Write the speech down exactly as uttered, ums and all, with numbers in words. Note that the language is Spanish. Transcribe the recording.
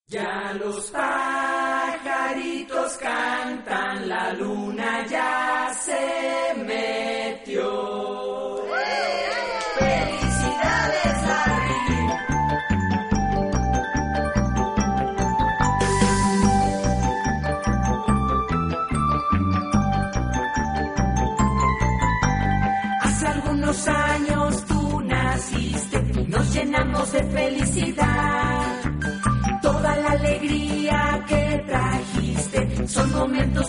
Ya los pajaritos cantan, la luna ya se metió. ¡Felicidades, Larry! Hace algunos años tú naciste y nos llenamos de felicidad. Toda la alegría que trajiste son momentos